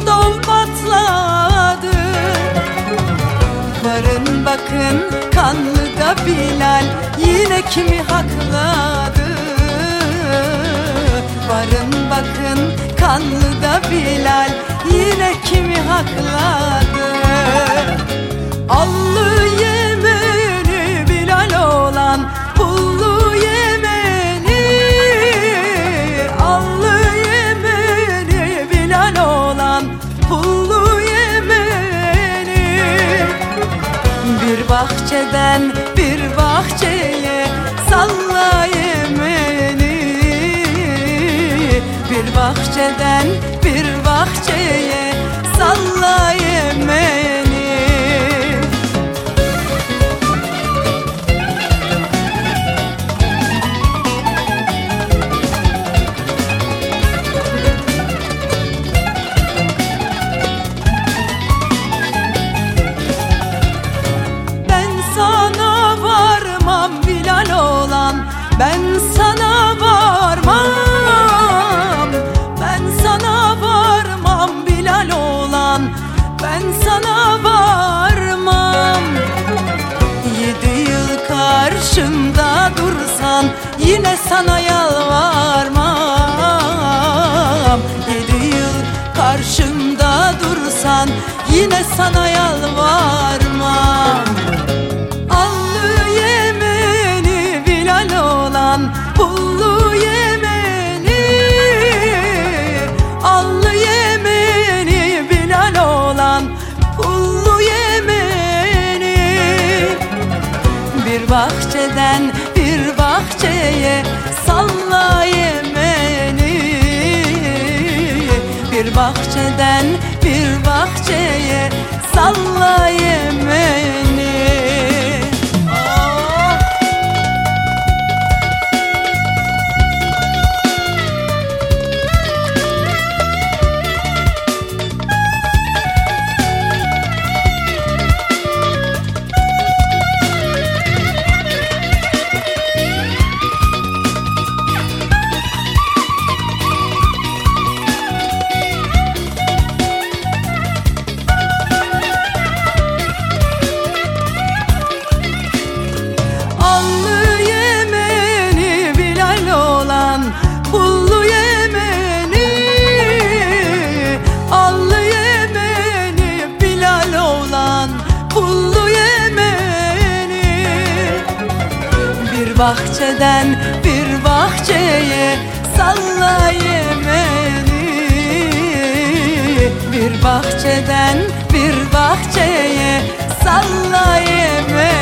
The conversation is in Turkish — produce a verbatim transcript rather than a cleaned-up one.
dol patladı. Varın bakın Kanlı'da Bilal yine kimi hakladı. Varın bakın Kanlı'da Bilal yine kimi hakladı. Allı Yemeni Bilal olan pullu Yemeni, allı Yemeni Bilal olan pullu Yemeni. Bir bahçeden bir bahçeye salla Yemeni, bir bahçeden bir bahçeye salla Yemeni. Ben sana varmam, ben sana varmam Bilal olan, ben sana varmam. Yedi yıl karşımda dursan yine sana yalvarmam. Yedi yıl karşımda dursan yine sana yalvarmam. Pullu Yemeni, allı Yemeni Bilal olan pullu Yemeni. Bir bahçeden bir bahçeye salla Yemeni, bir bahçeden bir bahçeye salla Yemeni. Pullu Yemeni, allı Yemeni Bilal olan pullu Yemeni. Bir bahçeden bir bahçeye salla Yemeni, bir bahçeden bir bahçeye salla Yemeni.